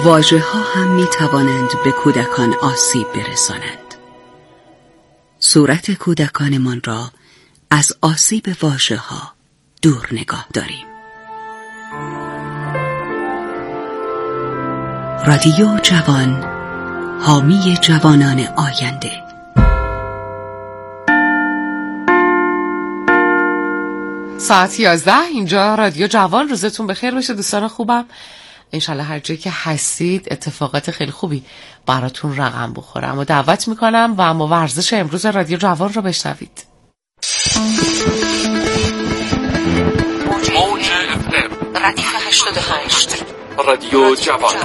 واژه‌ها هم می‌توانند به کودکان آسیب برسانند. صورت کودکانمان را از آسیب واژه‌ها دور نگاه داریم. رادیو جوان، حامی جوانان آینده. ساعت 11 اینجا رادیو جوان. روزتون بخیر باشه دوستان خوبم. انشالله هر جایی که هستید اتفاقات خیلی خوبی براتون رقم بخوره. اما دعوت میکنم و اما ورزش امروز رادیو جوان رو بشنوید. موج FM ردیف 88 رادیو جوان.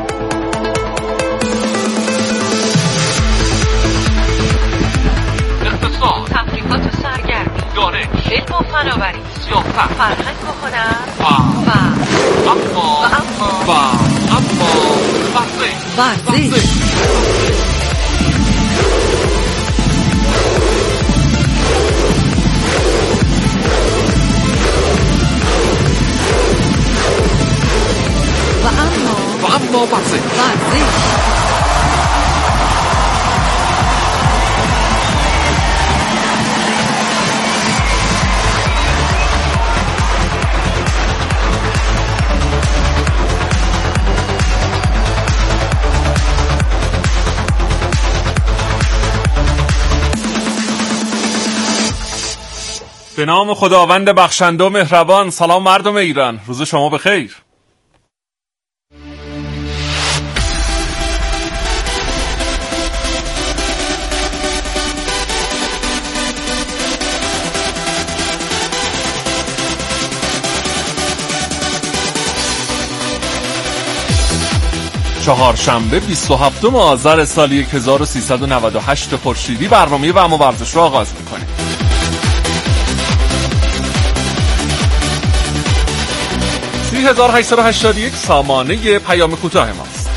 اقتصاد، تفریحات و سرگرمی، دانش، علم و فناوری، سیاست، فرهنگ و هنر اما ورزش. به نام خداوند بخشنده و مهربان. سلام مردم ایران، روز شما بخیر. چهارشنبه 27 آذر سال 1398 خورشیدی برنامه و اما ورزش رو آغاز می‌کنیم. 3881 سامانه پیام کوتاه ماست.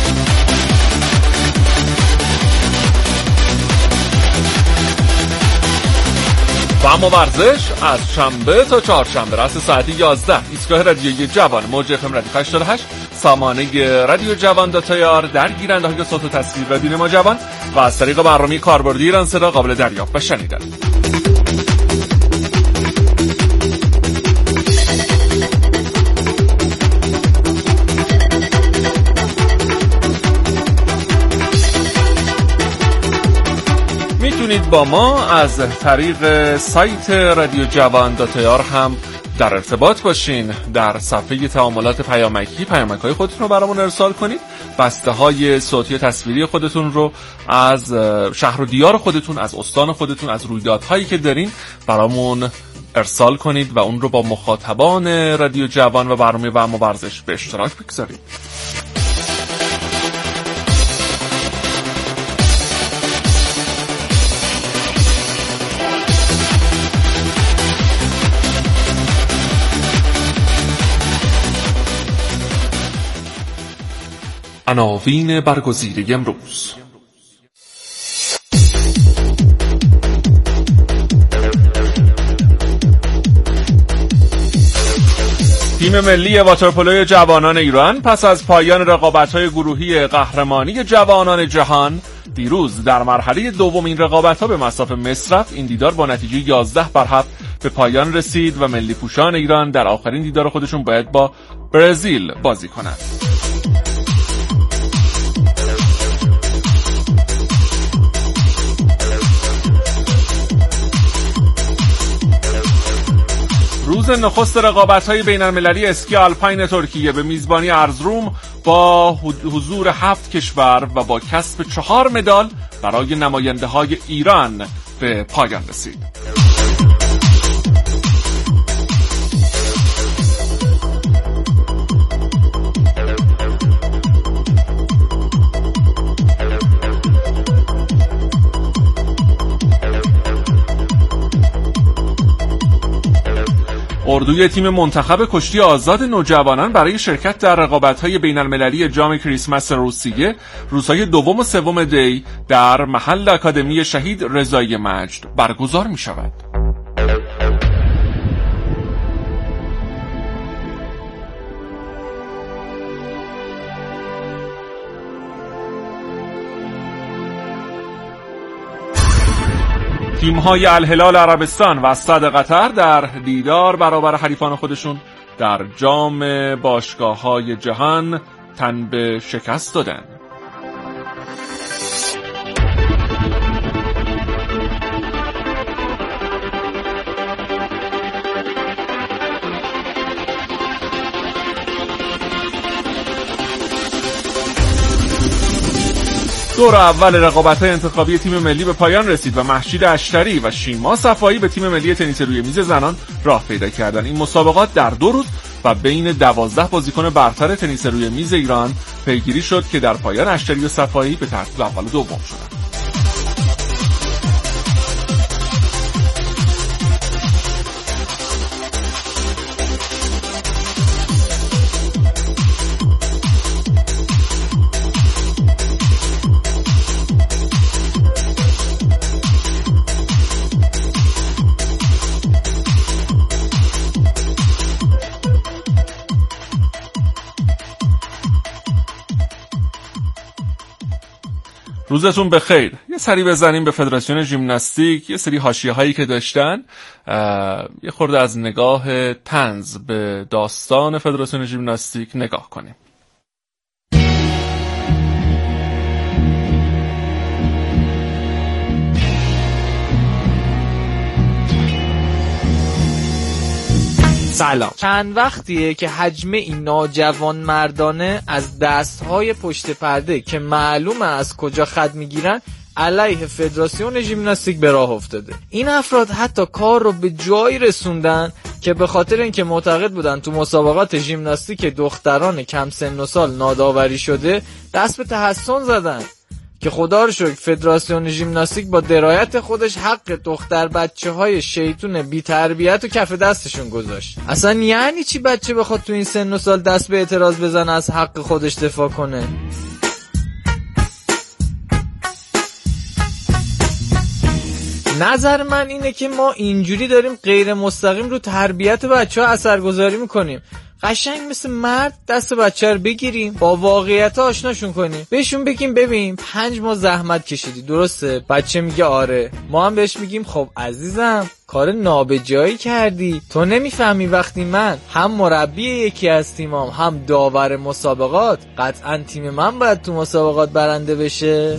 و اما ورزش از شنبه تا چهارشنبه رأس ساعت 11 ایستگاه رادیویی جوان موج FM ردیف 88 سامانه رادیو جوان داتایار در گیرنده‌های صوت و تصویر رادیو ما جوان و از طریق برنامه کاربردی ایران صدا قابل دریافت و شنیدن. میتونید با ما از طریق سایت رادیو جوان داتایار هم در ارتباط باشین. در صفحه تعاملات پیامکی پیامک‌های خودتون رو برامون ارسال کنید. بسته‌های صوتی و تصویری خودتون رو از شهر و دیار خودتون، از استان خودتون، از رویدادهایی که دارین برامون ارسال کنید و اون رو با مخاطبان رادیو جوان و برنامه و اما ورزش به اشتراک بگذارید. عناوین برگزیده امروز: تیم ملی واترپولوی جوانان ایران پس از پایان رقابت‌های گروهی قهرمانی جوانان جهان دیروز در مرحله دوم این رقابت‌ها به مصاف مصر رفت. این دیدار با نتیجه 11-7 به پایان رسید و ملی پوشان ایران در آخرین دیدار خودشون باید با برزیل بازی کنند. روز نخست رقابت‌های بین‌المللی اسکی آلپاین ترکیه به میزبانی ارزروم با حضور 7 کشور و با کسب 4 مدال برای نماینده‌های ایران به پایان رسید. اردوی تیم منتخب کشتی آزاد نوجوانان برای شرکت در رقابت‌های بین‌المللی جام کریسمس روسیه روزهای 2 و 3 دی در محل اکادمی شهید رضایی مجد برگزار می‌شود. تیم‌های الهلال عربستان و اسد قطر در دیدار برابر حریفان خودشون در جام باشگاه‌های جهان تن به شکست دادند. دور اول رقابت‌های انتخابی تیم ملی به پایان رسید و مهشید اشتری و شیما صفایی به تیم ملی تنیس روی میز زنان راه پیدا کردند. این مسابقات در 2 روز و بین 12 بازیکن برتر تنیس روی میز ایران پیگیری شد که در پایان اشتری و صفایی به ترتیب اول و دوم شدند. روزتون بخیر. یه سری بزنیم به فدراسیون ژیمناستیک، یه سری حاشیه‌هایی که داشتن، یه خورده از نگاه طنز به داستان فدراسیون ژیمناستیک نگاه کنیم. سلام. چند وقتیه که حجمه این ناجوان مردانه از دستهای پشت پرده که معلومه از کجا خط میگیرن علیه فدراسیون ژیمناستیک به راه افتاده. این افراد حتی کار رو به جایی رسوندن که به خاطر اینکه معتقد بودن تو مسابقات ژیمناستیک دختران کم سن و سال ناداوری شده دست به تحسن زدن که خدا رو شکر فدراسیون ژیمناستیک با درایت خودش حق دختر بچه‌های شیطون بی تربیت و کف دستشون گذاشت. اصلا یعنی چی بچه بخواد تو این سن و سال دست به اعتراض بزنه از حق خودش دفاع کنه؟ نظر من اینه که ما اینجوری داریم غیر مستقیم رو تربیت بچه‌ها اثرگذاری میکنیم. قشنگ مثل مرد دست بچه رو بگیریم، با واقعیت آشناشون کنیم، بهشون بگیم ببین 5 ماه زحمت کشیدی، درسته؟ بچه میگه آره. ما هم بهش میگیم خب عزیزم کار نابجایی کردی، تو نمیفهمی وقتی من هم مربی یکی از تیمام هم داور مسابقات، قطعا تیم من باید تو مسابقات برنده بشه.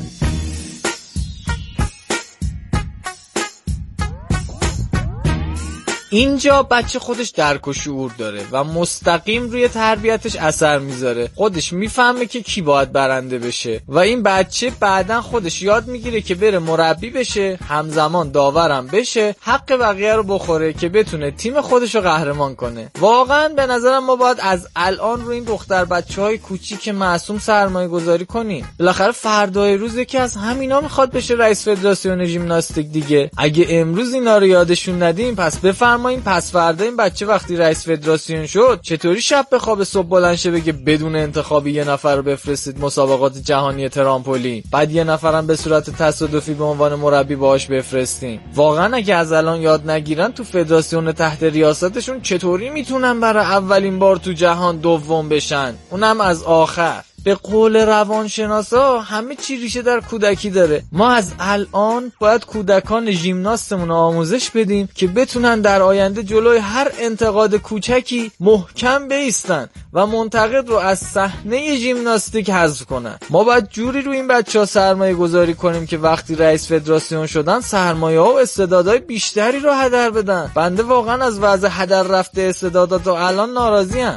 اینجا بچه خودش درک و شعور داره و مستقیم روی تربیتش اثر میذاره. خودش میفهمه که کی باید برنده بشه و این بچه بعدن خودش یاد میگیره که بره مربی بشه، همزمان داورم بشه، حق بقیه رو بخوره که بتونه تیم خودش رو قهرمان کنه. واقعا به نظرم ما باید از الان روی این دختر بچه‌های کوچیک معصوم سرمایه گذاری کنیم. بالاخره فردای روز یکی از همینا میخواد بشه رئیس فدراسیون ژیمناستیک دیگه. اگه امروز اینا رو یادشون ندیم پس بفرمایید این پس فردا این بچه وقتی رئیس فدراسیون شد چطوری شب به خواب صبح بلند شه بگه بدون انتخابی یه نفر رو بفرستید مسابقات جهانی ترامپولین، بعد یه نفرم به صورت تصادفی به عنوان مربی باهاش بفرستیم. واقعا اگه از الان یاد نگیرن تو فدراسیون تحت ریاستشون چطوری میتونن برای اولین بار تو جهان دوم بشن، اونم از آخر؟ به قول روانشناسا همه چی ریشه در کودکی داره. ما از الان باید کودکان ژیمناستمون رو آموزش بدیم که بتونن در آینده جلوی هر انتقاد کوچکی محکم بایستن و منتقد رو از صحنه ژیمناستیک حذف کنن. ما باید جوری رو این بچه‌ها سرمایه گذاری کنیم که وقتی رئیس فدراسیون شدن سرمایه‌ها و استعدادهای بیشتری رو هدر بدن. بنده واقعا از وضع هدر رفته استعدادات الان ناراضی‌ام.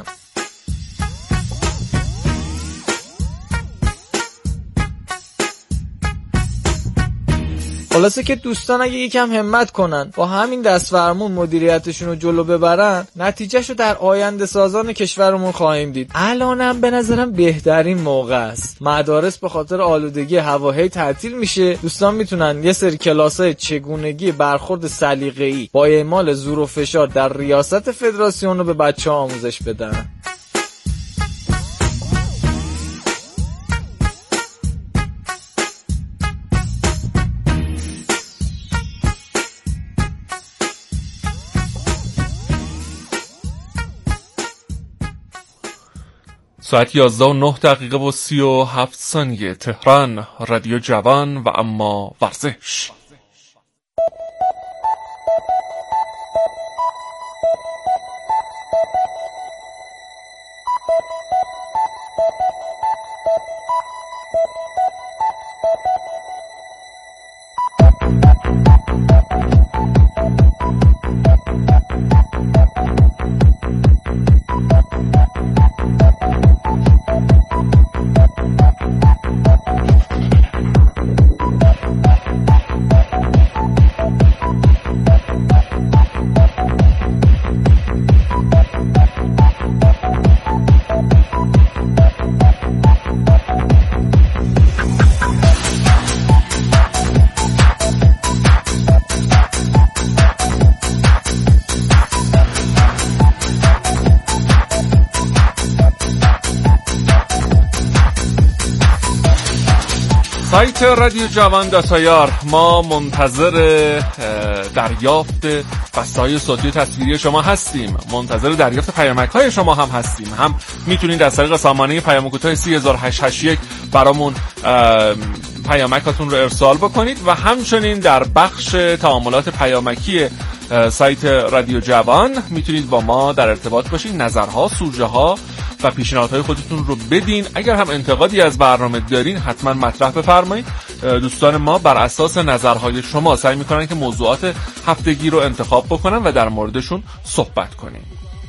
خلاصه که دوستان اگه یکم همت کنن با همین دستفرمون مدیریتشون رو جلو ببرن نتیجهشو در آینده سازان کشورمون خواهیم دید. الانم به نظرم بهترین موقع است. مدارس به خاطر آلودگی هوا تعطیل میشه، دوستان میتونن یه سری کلاسای چگونگی برخورد سلیقه‌ای با اعمال زور و فشار در ریاست فدراسیون رو به بچه‌ها آموزش بدن. ساعت 11:09 و 37 ثانیه تهران، رادیو جوان و اما ورزش. سایت رادیو جوان داتایار ما منتظر دریافت بسته‌های صوتی و تصویری شما هستیم، منتظر دریافت پیامک‌های شما هم هستیم. هم میتونید از طریق سامانه پیام کوتاه 3881 برامون پیامکاتون رو ارسال بکنید و همچنین در بخش تعاملات پیامکی سایت رادیو جوان میتونید با ما در ارتباط باشید، نظرها، سوژه‌ها و پیشنهادهای خودتون رو بدین. اگر هم انتقادی از برنامه دارین حتما مطرح بفرمایید. دوستان ما بر اساس نظرهای شما سعی میکنن که موضوعات هفتگی رو انتخاب بکنن و در موردشون صحبت کنیم.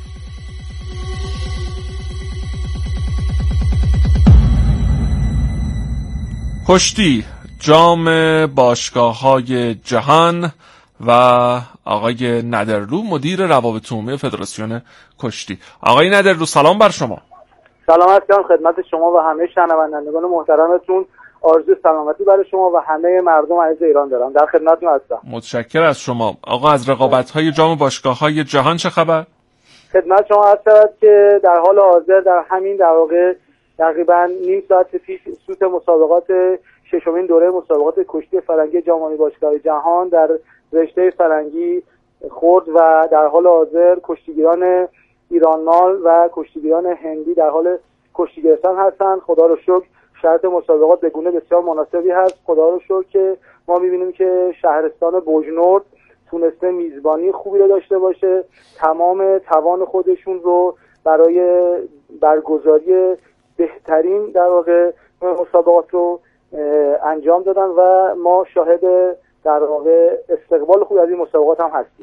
کشتی جام باشگاه‌های جهان و آقای ندرلو مدیر روابط عمومی فدراسیون کشتی. آقای ندرلو سلام بر شما. سلام عرض خدمت شما و همه شنوندگان محترمتون. آرزوی سلامتی برای شما و همه مردم عزیز ایران دارم. در خدمتتون هستم. متشکرم از شما. آقا از رقابت‌های جام باشگاه‌های جهان چه خبر؟ خدمت شما عرض شود که در حال حاضر در همین در واقع تقریبا نیم ساعت پیش سوت مسابقات ششمین دوره مسابقات کشتی فرنگی جام باشگاه‌های جهان در رشته فرنگی خورد و در حال حاضر کشتیگیران ایرانمال و کشتیگیران هندی در حال کشتی گرفتن هستند. خدا رو شکر شرط مسابقات به گونه بسیار مناسبی هست. خدا رو شکر که ما می‌بینیم که شهرستان بوجنورد تونسته میزبانی خوبی رو داشته باشه، تمام توان خودشون رو برای برگزاری بهترین در واقع مسابقات رو انجام دادن و ما شاهد در واقع استقبال خوبی از این مسابقات هم هستیم.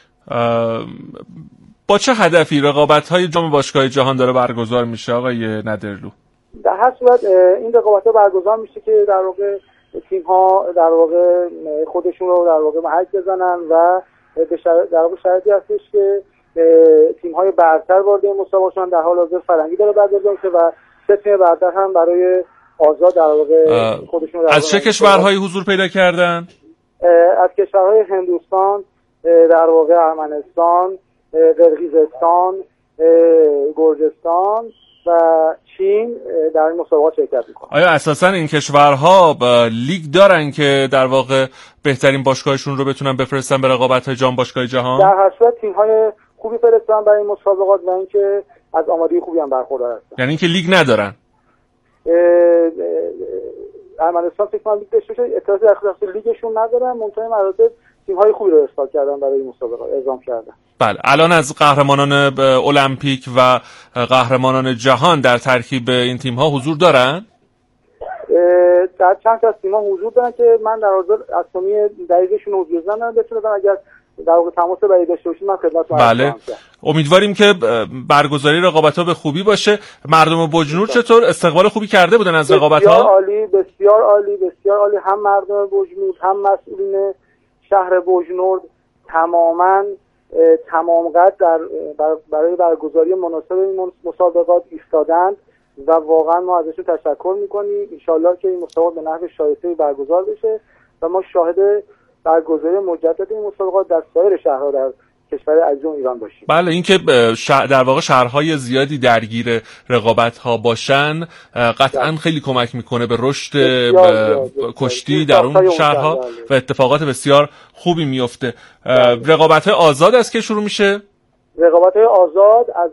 با چه هدفی رقابت‌های جام باشگاه‌های جهان داره برگزار میشه آقای ندرلو؟ در هر صورت این رقابت‌ها برگزار میشه که در واقع تیم‌ها در واقع خودشون رو در واقع محک بزنن و در واقع شرطی هستش که تیم‌های برتر وارد این مسابقه شدن. در حال حاضر فرنگی داره برگزار میشه و سه تیم برتر هم برای آزاد در واقع خودشون رو از چه کشورهایی حضور پیدا کردن؟ از کشورهای هندوستان، در واقع ارمنستان، قرقیزستان، گرجستان و چین در این مسابقات شرکت میکنن. آیا اساسا این کشورها لیگ دارن که در واقع بهترین باشگاهشون رو بتونن بفرستن به رقابت‌های جام باشگاه‌های جهان؟ در هر صورت تیم‌های خوبی فرستادن برای این مسابقات و اینکه از آمادگی خوبی هم برخوردار هستن. یعنی اینکه لیگ ندارن. ارمنستان فکر کنم لیگ داشته باشه، اطلاعاتی در خصوص لیگشون ندارن، منتهی مراتب تیم‌های خوبی رو ارسال کردن برای این مسابقات، اعزام کردن. بله، الان از قهرمانان المپیک و قهرمانان جهان در ترکیب این تیم‌ها حضور دارن؟ در چند تا از تیم‌ها حضور دارن که من در حاضر اسامی دقیقشون حضور ندارم، بتونم اگر در واقع تماس برای داشته باشید من خدمتتون عرض بله. امیدواریم که برگزاری رقابت‌ها به خوبی باشه. مردم بوجنورد چطور استقبال خوبی کرده بودن از رقابت‌ها؟ بسیار عالی، بسیار عالی، بسیار عالی. هم مردم بوجنورد هم مسئولین شهر بوجنورد تمام قد برای برگزاری مناسب این مسابقات ایستادند و واقعا ما ازشون تشکر میکنیم. انشالله که این مسابقات به نحو شایسته‌ای برگزار بشه و ما شاهد برگزاری مجدد این مسابقات در سایر شهرها در کشور عزیز ایران باشیم. بله، اینکه در واقع شهرهای زیادی درگیر رقابت‌ها باشن قطعاً خیلی کمک میکنه به رشد کشتی در اون شهرها و اتفاقات بسیار خوبی میفته. رقابت‌های آزاد از که شروع میشه؟ رقابت‌های آزاد از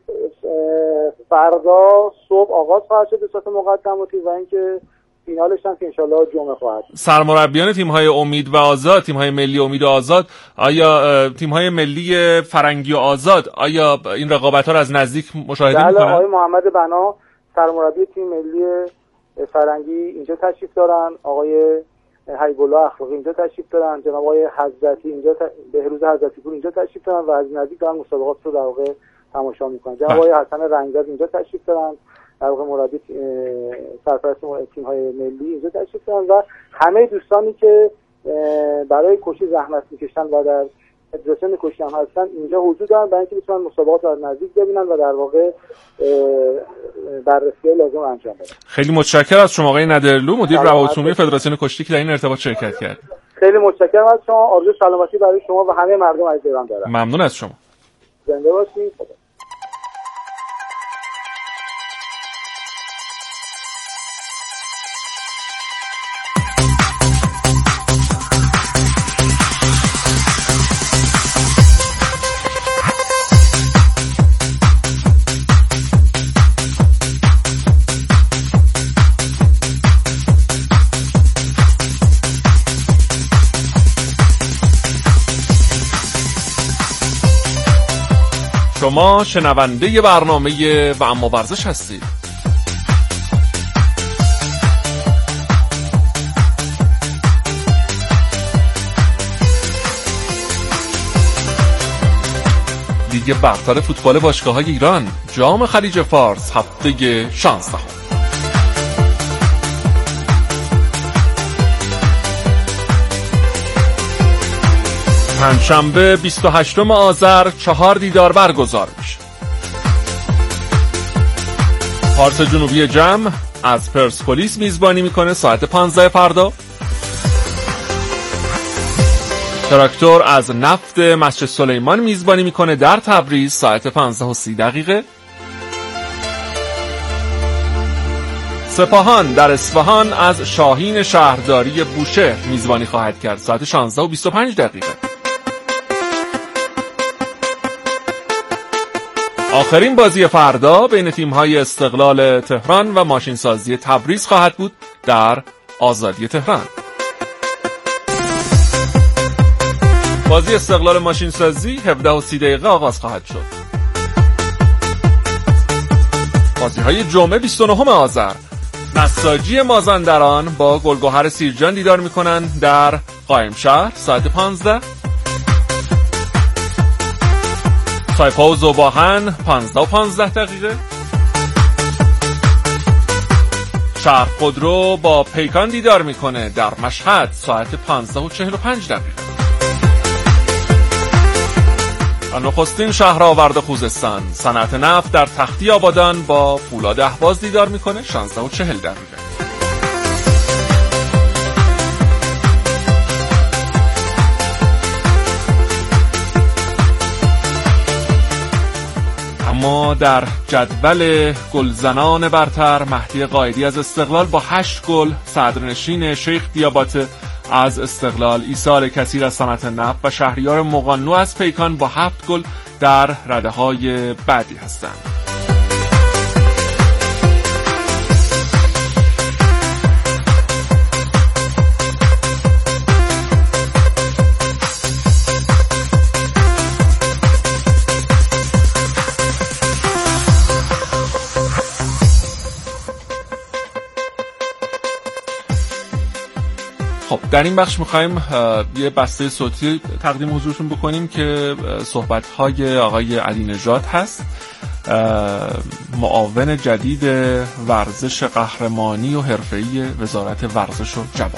فردا صبح آغاز خواهد شد به صورت مقدماتی و اینکه فینالش هم که انشالله جمعه خواهد. سرمربیان تیم‌های امید و آزاد، تیم‌های ملی امید و آزاد، آیا تیم‌های ملی فرنگی و آزاد آیا این رقابت‌ها رو از نزدیک مشاهده می‌کنن؟ بله، آقای محمد بنا سرمربی تیم ملی فرنگی اینجا تشریف دارن، آقای حیب‌الله اخلاقی اینجا تشریف دارن، جناب آقای حضرتی اینجا بهروز حضرتی پور اینجا تشریف دارن و از نزدیک دارن مسابقات رو در واقع تماشا می‌کنن. جناب آقای حسن رنگزاد اینجا تشریف دارن، در واقع مربی سرپرست تیم‌های ملی اینجا تشریف دارن و همه دوستانی که برای کشتی زحمت می‌کشن و در فدراسیون کشتی هم هستن اینجا حضور دارن برای اینکه بتونن مسابقات رو از نزدیک ببینن و در واقع بررسی لازم انجام بدن. خیلی متشکرم از شما آقای ندرلو، مدیر روابط عمومی فدراسیون کشتی که در این ارتباط شرکت کرد. خیلی متشکرم از شما. آرزوی سلامتی برای شما و همه مردم عزیز ایران دارم. ممنون از شما. زنده باشید. شما شنونده برنامه و اما ورزش هستید. لیگ برتر فوتبال باشگاه‌های ایران، جام خلیج فارس، هفته 16. پنجشنبه 28 آذر 4 دیدار برگزار میشه. پارس جنوبی جم از پرسپولیس میزبانی میکنه ساعت 15 فردا. تراکتور از نفت مسجد سلیمان میزبانی میکنه در تبریز ساعت 15:30. سپاهان در اصفهان از شاهین شهرداری بوشهر میزبانی خواهد کرد ساعت 16:25. آخرین بازی فردا بین تیم‌های استقلال تهران و ماشینسازی تبریز خواهد بود در آزادی تهران. بازی استقلال ماشینسازی 17:30 آغاز خواهد شد. بازی‌های جمعه 29 آذر، نساجی مازندران با گلگهر سیرجان دیدار می‌کنند در قائمشهر ساعت 15. سایپا و زوباهن 15:15. شهر خودرو با پیکان دیدار میکنه در مشهد ساعت 15:45. نخستین شهرآورد خوزستان صنعت نفت در تختی آبادان با فولاد اهواز دیدار میکنه 16:40. اما در جدول گلزنان برتر، مهدی قائدی از استقلال با 8 گل، صدرنشین شیخ دیاباته از استقلال، ایثار کثیر از صنعت نفت و شهریار مقانلو از پیکان با 7 گل در رده‌های بعدی هستند. خب در این بخش می‌خوایم یه بسته صوتی تقدیم حضورتون بکنیم که صحبت‌های آقای علی نژاد هست، معاون جدید ورزش قهرمانی و حرفه‌ای وزارت ورزش و جوان.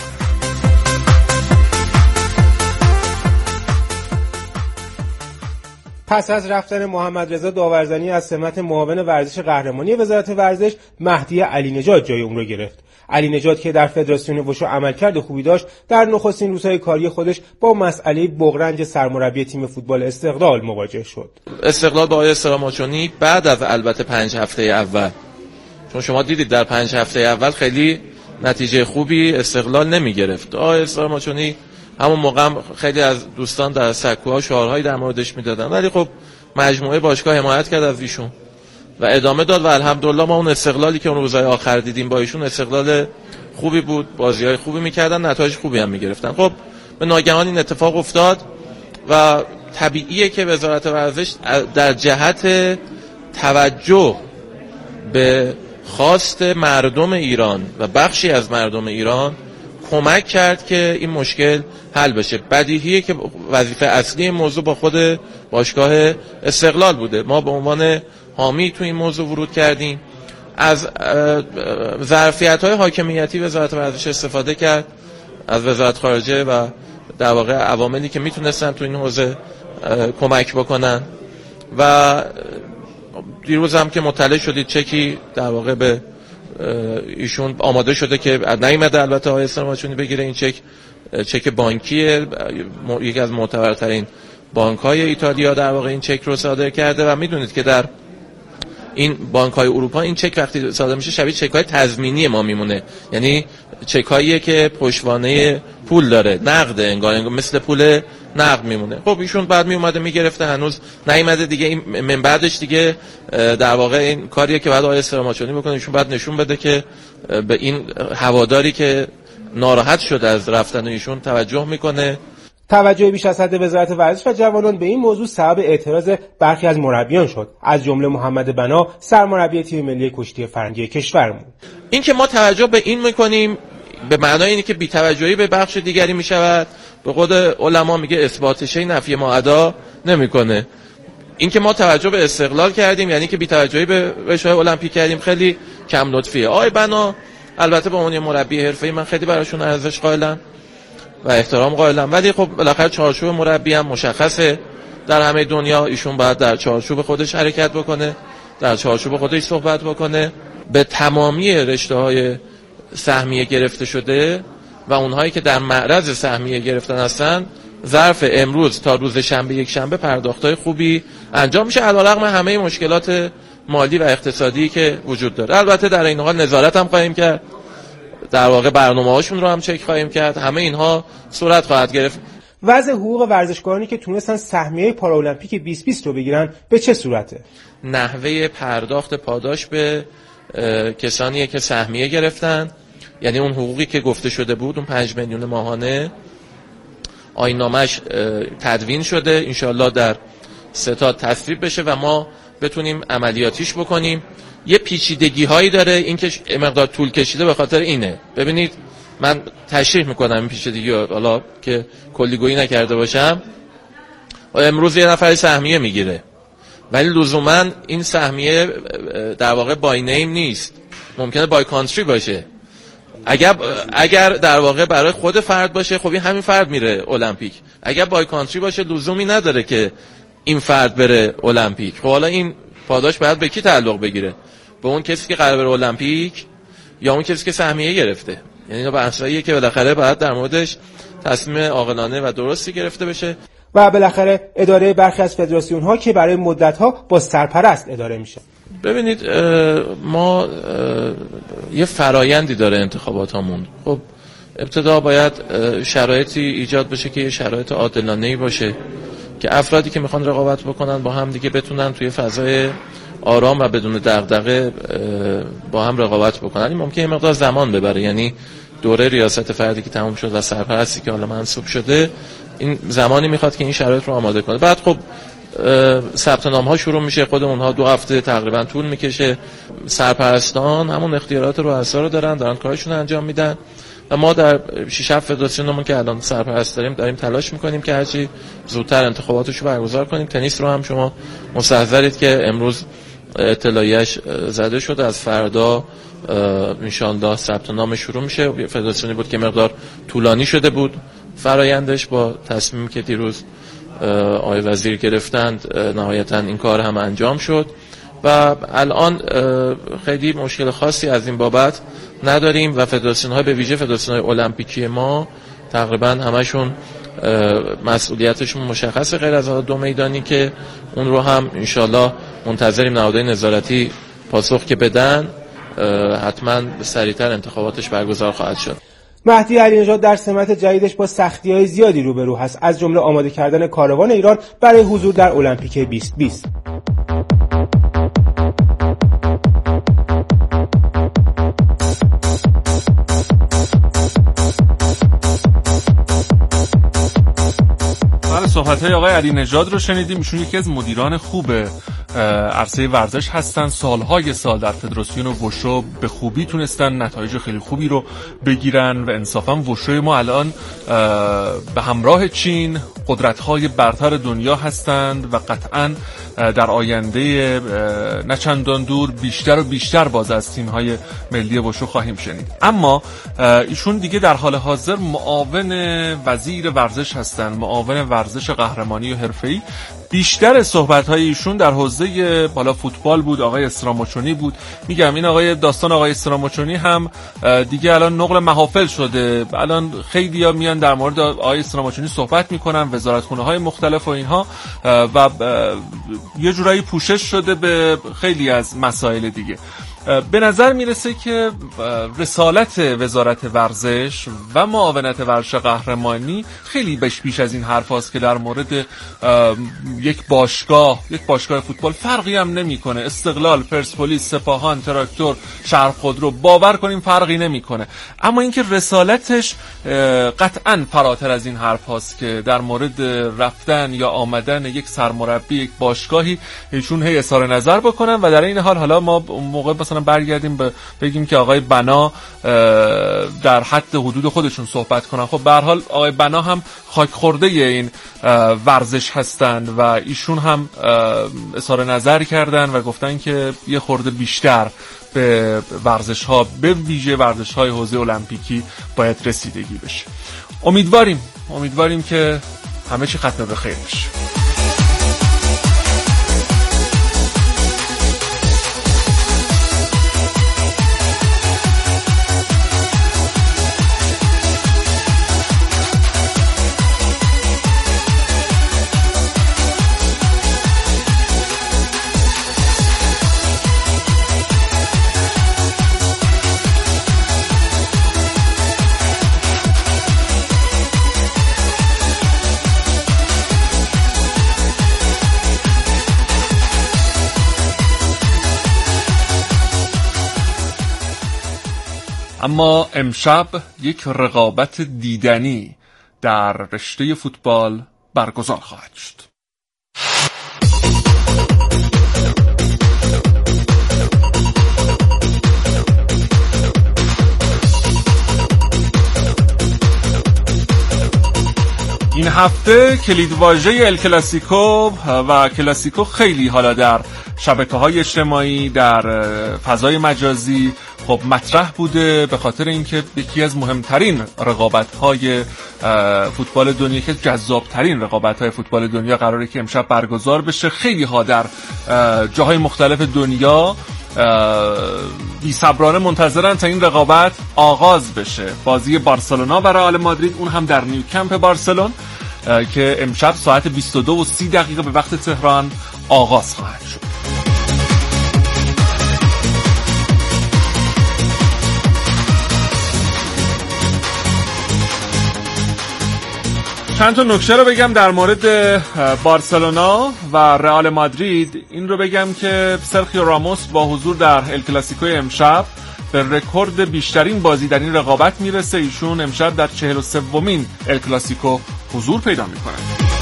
پس از رفتن محمد رضا داورزنی از سمت معاون ورزش قهرمانی وزارت ورزش، مهدی علی نژاد جای اون رو گرفت. علی نژاد که در فدراسیون وشو عملکرد خوبی داشت، در نخستین روزهای کاری خودش با مسئله بغرنج سرمربی تیم فوتبال استقلال مواجه شد. استقلال با آقای استراماچونی بعد از البته 5 هفته اول، چون شما دیدید در 5 هفته اول خیلی نتیجه خوبی استقلال نمی گرفت. آقای استراماچونی همون موقع خیلی از دوستان در سکوها شعارهایی در موردش میدادن، ولی خب مجموعه باشگاه حمایت کرد از ایشون و ادامه داد و الحمدلله ما اون استقلالی که اون روزهای آخر دیدیم با ایشون استقلال خوبی بود، بازی‌های خوبی می‌کردن، نتایج خوبی هم می‌گرفتن. خب به ناگهان این اتفاق افتاد و طبیعیه که وزارت ورزش در جهت توجه به خواست مردم ایران و بخشی از مردم ایران کمک کرد که این مشکل حل بشه. بدیهیه که وظیفه اصلی این موضوع با خود باشگاه استقلال بوده. ما به عنوان حامی تو این موضوع ورود کردیم، از ظرفیت‌های حاکمیتی وزارت ورزش استفاده کرد، از وزارت خارجه و در واقع عواملی که میتونستن تو این حوزه کمک بکنن و دیروز هم که مطلع شدید چکی در واقع به ایشون آماده شده که نیامده البته آقای استراماچونی بگیره. این چک بانکیه، یکی از معتبرترین بانک‌های ایتالیا در واقع این چک رو صادر کرده و میدونید که در این بانک‌های اروپا این چک وقتی صادر میشه شبیه چک‌های تضمینی ما میمونه، یعنی چک‌هایی که پشتوانه پول داره، نقد انگار مثل پول نقد میمونه. خب ایشون بعد میومده میگرفته، هنوز نیومده دیگه. این من بعدش دیگه در واقع این کاریه که بعد آقای استراماچونی بکنه. ایشون بعد نشون بده که به این هواداری که ناراحت شده از رفتن ایشون توجه میکنه. توجه بیش از حد وزارت ورزش و جوانان به این موضوع سبب اعتراض برخی از مربیان شد، از جمله محمد بنا، سرمربی تیم ملی کشتی فرنگی کشورمون. این که ما توجه به این میکنیم به معنای اینه که بی‌توجهی به بخش دیگری میشود، به قول علما میگه اثبات شی نفی ما ادا نمیکنه. این که ما توجه به استقلال کردیم یعنی که بی‌توجهی به رشای المپیک کردیم خیلی کم لطفیه. آقای بنا البته به عنوان مربی حرفه‌ای من خیلی براشون ارزش قائلم و احترام قائلم، ولی خب بالاخره چارچوب مربی هم مشخصه در همه دنیا، ایشون باید در چارچوب خودش حرکت بکنه، در چارچوب خودش صحبت بکنه. به تمامی رشته‌های سهمیه گرفته شده و اونهایی که در معرض سهمیه گرفتن هستن ظرف امروز تا روز شنبه یک شنبه پرداخت‌های خوبی انجام میشه علیرغم همه مشکلات مالی و اقتصادی که وجود داره. البته در این حال نظارت هم خواهیم کرد، در واقع برنامه‌هاشون رو هم چک خواهیم کرد، همه اینها صورت خواهد گرفت. وضع حقوق ورزشکارانی که تونستن سهمیه پارالمپیک 2020 رو بگیرن به چه صورته؟ نحوه پرداخت پاداش به کسانی که سهمیه گرفتن، یعنی اون حقوقی که گفته شده بود، اون 5 میلیون ماهانه آیین‌نامه‌اش تدوین شده، انشالله در ستاد تصویب بشه و ما بتونیم عملیاتیش بکنیم. یه پیچیدگی هایی داره، این که مقدار طول کشیده به خاطر اینه. ببینید من تشریح میکنم این پیچیدگی رو، حالا که کلیگویی نکرده باشم. امروز یه نفر سهمیه میگیره ولی لزوما این سهمیه در واقع بای نیم نیست، ممکنه بای کانتری باشه. اگر در واقع برای خود فرد باشه خب این همین فرد میره المپیک، اگر بای کانتری باشه لزومی نداره که این فرد بره المپیک. خب حالا این پاداش باید به کی تعلق بگیره؟ به اون کسی که قرار بره المپیک یا اون کسی که سهمیه گرفته؟ یعنی اینا بحثاییه که بالاخره باید در موردش تصمیم عاقلانه و درستی گرفته بشه. و بالاخره اداره برخی از فدراسیون ها که برای مدت ها با سرپرست اداره میشه. ببینید ما یه فرایندی داره انتخاباتمون. خب ابتدا باید شرایطی ایجاد بشه که یه شرایط عادلانه‌ای باشه که افرادی که میخوان رقابت بکنن با هم دیگه بتونن توی فضای آرام و بدون دغدغه با هم رقابت بکنن. این ممکنه یه مقدار زمان ببره، یعنی دوره ریاست فردی که تموم شد و سرپرستی که حالا منصوب شده این زمانی میخواد که این شرایط رو آماده کنه. بعد خب ثبت نام ها شروع میشه، خود اونها 2 هفته تقریبا طول میکشه. سرپرستان همون اختیارات رؤسا رو دارن کارشون انجام میدن و ما در 6-7 فدراسیونمون که الان سرپرست داریم تلاش میکنیم که هرچی زودتر انتخاباتش رو برگزار کنیم. تنیس رو هم شما مستحضرید که امروز اطلاعیه‌اش زده شده، از فردا انشالله ثبت نام شروع میشه. فدراسیونی بود که مقدار طولانی شده بود فرایندش، با تصمیمی که دیروز آقای وزیر گرفتند نهایتا این کار هم انجام شد و الان خیلی مشکل خاصی از این بابت نداریم و فدراسیون‌ها به ویژه فدراسیون‌های المپیکی ما تقریبا همشون مسئولیتشون مشخصه، غیر از 2 میدانی که اون رو هم انشالله منتظریم نهادهای نظارتی پاسخ که بدن، حتما سریعتر انتخاباتش برگزار خواهد شد. مهدی علی‌نژاد در سمت جدیدش با سختی‌های زیادی روبرو هست، از جمله آماده کردن کاروان ایران برای حضور در المپیک 2020. صحبت‌های آقای علی‌نژاد رو شنیدیم. ایشون یکی از مدیران خوب عرصه ورزش هستن، سالهای سال در فدراسیون وشو به خوبی تونستن نتایج خیلی خوبی رو بگیرن و انصافا وشوی ما الان به همراه چین قدرت‌های برتر دنیا هستند و قطعاً در آینده نه چندان دور بیشتر و بیشتر باز از تیم‌های ملی وشو خواهیم شنید. اما ایشون دیگه در حال حاضر معاون وزیر ورزش هستند، معاون ورزش قهرمانی و حرفه‌ای. بیشتر صحبت‌های ایشون در حوزه بالا فوتبال بود، آقای اسراموچونی بود. میگم این داستان آقای اسراموچونی هم دیگه الان نقل محافل شده. الان خیلی‌ها میان در مورد آقای اسراموچونی صحبت میکنن، وزارتخونه‌های مختلف و اینها، و یه جورایی پوشش شده به خیلی از مسائل دیگه. به نظر میرسه که رسالت وزارت ورزش و معاونت ورزش قهرمانی خیلی بیش از این حرف هاست که در مورد یک باشگاه فوتبال فرقی هم نمیکنه. استقلال، پرسپولیس، سپاهان، تراکتور، شرق خودرو، باور کنیم فرقی نمیکنه. اما اینکه رسالتش قطعاً فراتر از این حرف هاست که در مورد رفتن یا آمدن یک سرمربی یک باشگاهی ایشون هی اظهار نظر بکنن و در این حال حالا ما موقع مثلا برگردیم بگیم که آقای بنا در حد حدود خودشون صحبت کنن. خب به هر حال آقای بنا هم خاک خورده این ورزش هستند و ایشون هم اظهار نظر کردن و گفتن که یه خورده بیشتر به ورزش ها، به ویژه ورزش های حوزه المپیکی باید رسیدگی بشه. امیدواریم که همه چی ختم به خیر بشه. اما امشب یک رقابت دیدنی در رشته فوتبال برگزار خواهد شد. این هفته کلیدواژه ال کلاسیکو و کلاسیکو خیلی حالا در شبکه‌های اجتماعی، در فضای مجازی خب مطرح بوده، به خاطر اینکه یکی از مهمترین رقابت‌های فوتبال دنیا، که جذاب‌ترین رقابت‌های فوتبال دنیا قراره که امشب برگزار بشه. خیلی ها در جاهای مختلف دنیا بی‌صبرانه منتظرن تا این رقابت آغاز بشه. بازی بارسلونا و رئال مادرید، اون هم در نیوکمپ بارسلون، که امشب ساعت 22:30 به وقت تهران آغاز خواهد شد. چند تا نکته رو بگم در مورد بارسلونا و رئال مادرید. این رو بگم که سرخیو راموس با حضور در ال کلاسیکو امشب به رکورد بیشترین بازی در این رقابت میرسه. ایشون امشب در 43مین ال کلاسیکو حضور پیدا میکنه.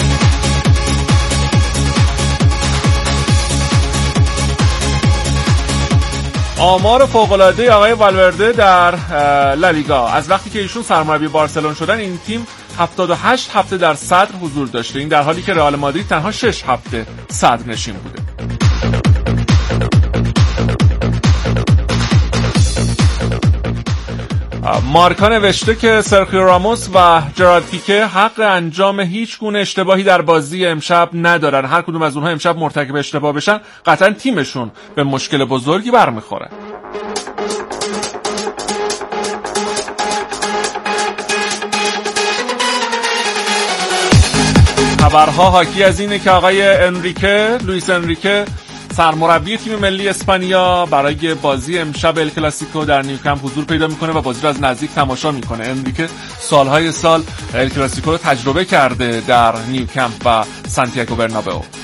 آمار فوق‌العاده آقای والورده در لالیگا، از وقتی که ایشون سرمربی بارسلون شدن این تیم 78 هفته در صدر حضور داشته، این در حالی که رئال مادرید تنها 6 هفته صدرنشین بوده. مارکا نوشته که سرخیو راموس و جرارد پیکه حق انجام هیچ گونه اشتباهی در بازی امشب ندارن. هر کدوم از اونها امشب مرتکب اشتباه بشن قطعا تیمشون به مشکل بزرگی برمیخوره. خبرها حاکی از اینه که آقای لوئیس انریکه سرمربی تیم ملی اسپانیا برای بازی امشب ال کلاسیکو در نیوکمپ حضور پیدا میکنه و بازی رو از نزدیک تماشا میکنه. انریکه سالهای سال ال کلاسیکو رو تجربه کرده در نیوکمپ و سانتیاگو برنابئو.